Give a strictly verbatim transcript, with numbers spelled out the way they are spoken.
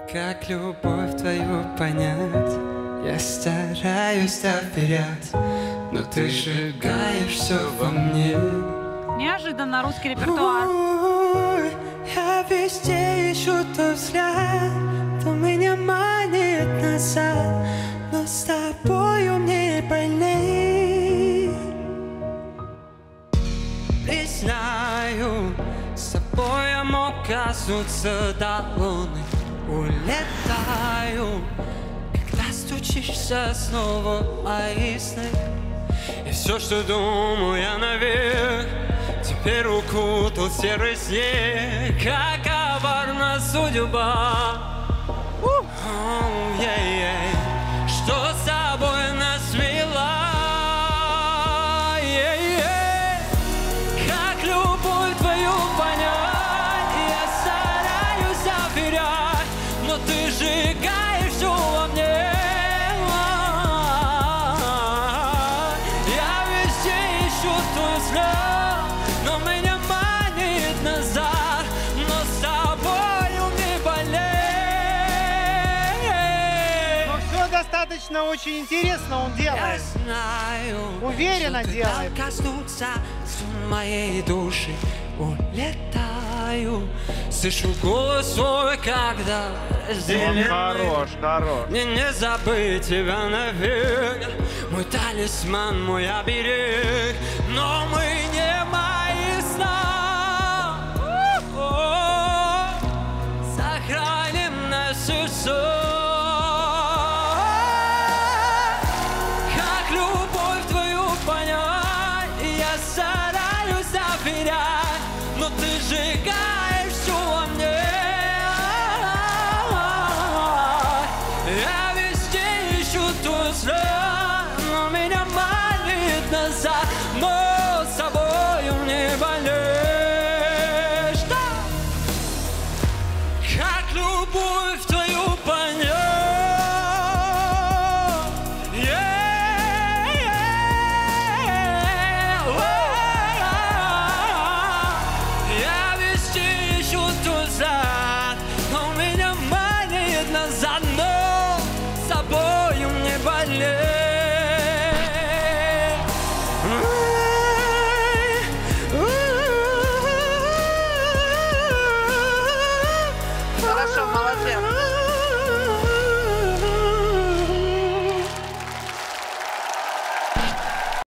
Как любовь твою понять? Я стараюсь доверять, но ты сжигаешь все во мне. Неожиданно русский репертуар. Ой, я везде ищу тот взгляд, кто меня манит назад, но с тобою мне больней. Признаю, с тобой я мог коснуться до луны. Улетаю, когда стучишься снова мои сны. И все, что думаю я навек, теперь укутал серый снег. Как коварна судьба, oh, yeah, yeah. Что с тобой нас свела, yeah, yeah. Как любовь твою понять? Я стараюсь доверять, но ты сжигаешь все во мне. Я везде ищу твой взгляд, но меня манит назад, но с тобою мне болей. Но все достаточно очень интересно он делает. Я знаю, Уверенно что делает. когда коснуться моей души, улетаю, слышу голос свой, когда разделены. Хорош, хорош. Мне не забыть тебя навек, мой талисман, мой оберег, но мы не мои сна. Сохраним наши сон.